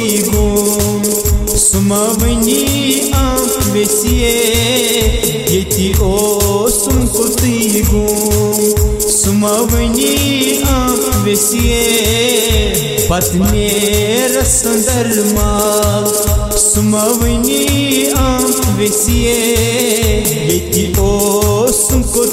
go sumavani vesie yeti osum go sumavani vesie patne rasandarma sumavani vesie yeti osum go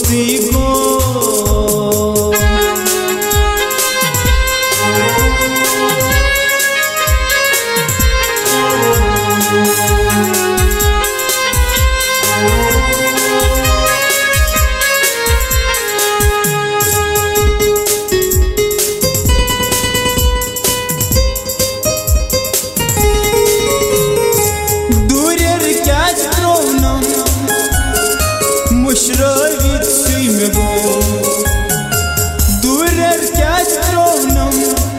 Mushravit suymego durer kach tronam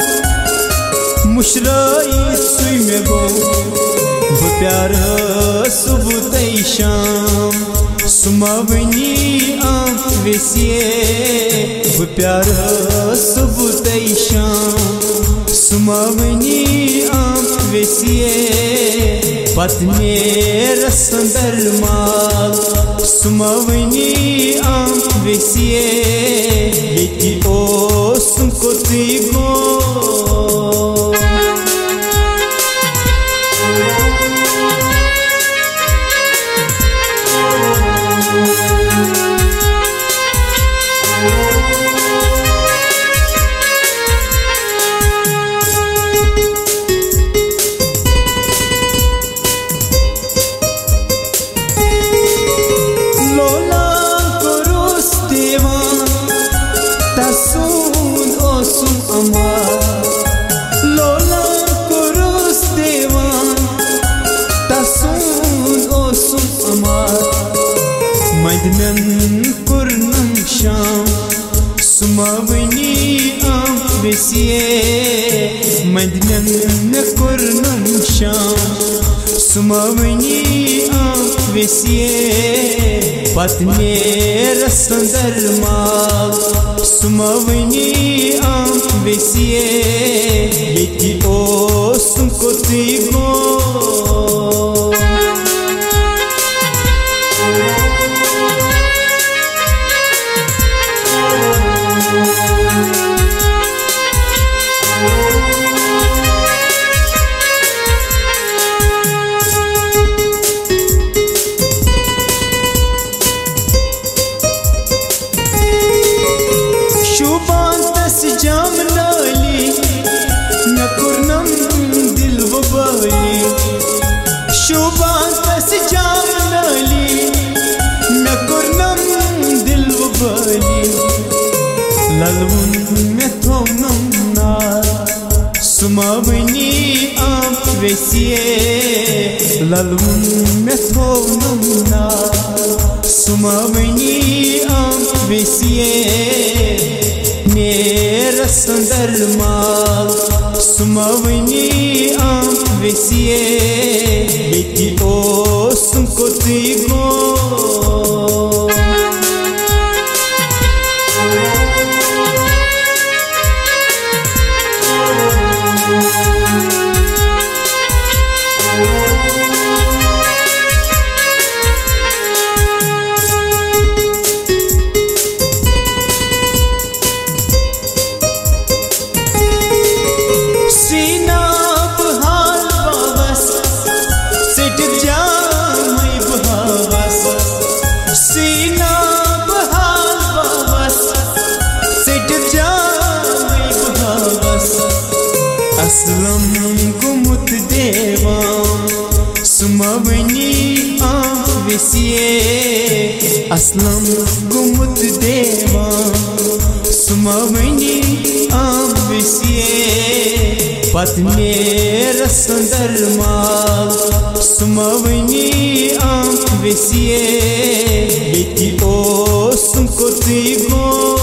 mushravit suymego bu pyar subutay sham sumavani vesie bu pyar subutay sham sumavani vesie patne rasandarma sumavani vesie yeti osum go tasun osum amar lola kurus devan tasun osum amar madnan kurnam sham sumavani vesie madnan kurnam sham sumavani vesie patne rasandarma sumavani vesie yeti osum go jam nali nakurnam dil vabali shubantas jam nali nakurnam dil vabali lalun methonam na sumavani vesie lalun methonam na sumavani vesie rasandarma sumavani vesie yeti osum go aslam gumut deva sumavani vesie aslam gumut deva sumavani vesie patne rasandarma sumavani vesie yeti osum go